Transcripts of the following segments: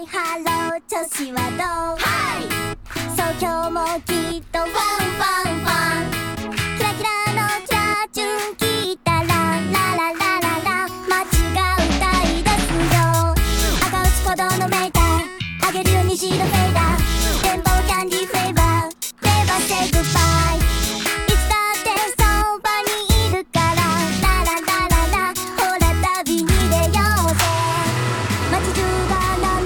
ハロー調子はどう？そう今日もきっとファンファンファン。キラキラのチャーチュン聞いたらラララララ街が歌い出すよ。赤内鼓動のメーターあげるよ虹のフェーダー。レンボーキャンディーフレーバー Never say goodbye。 いつだってそばにいるからラララララ。ほら旅に出ようぜ。街中が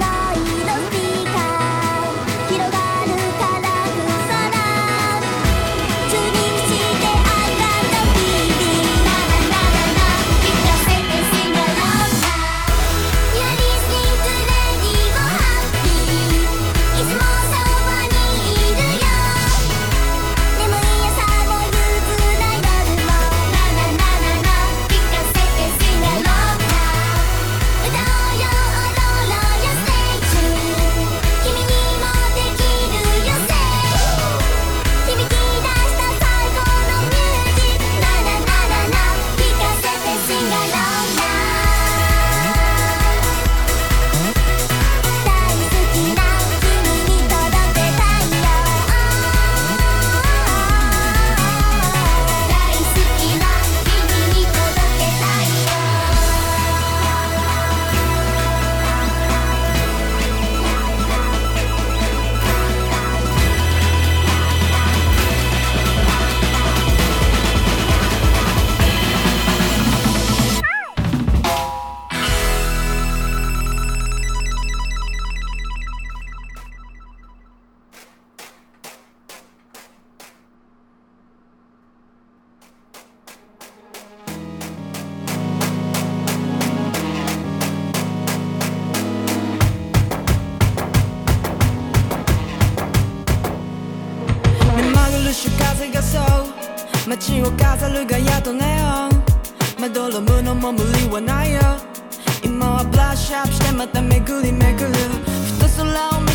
風がそう街を飾るガヤとネオン。まどろむのも無理はないよ。今はブラッシュアップしてまた巡り巡るふと空を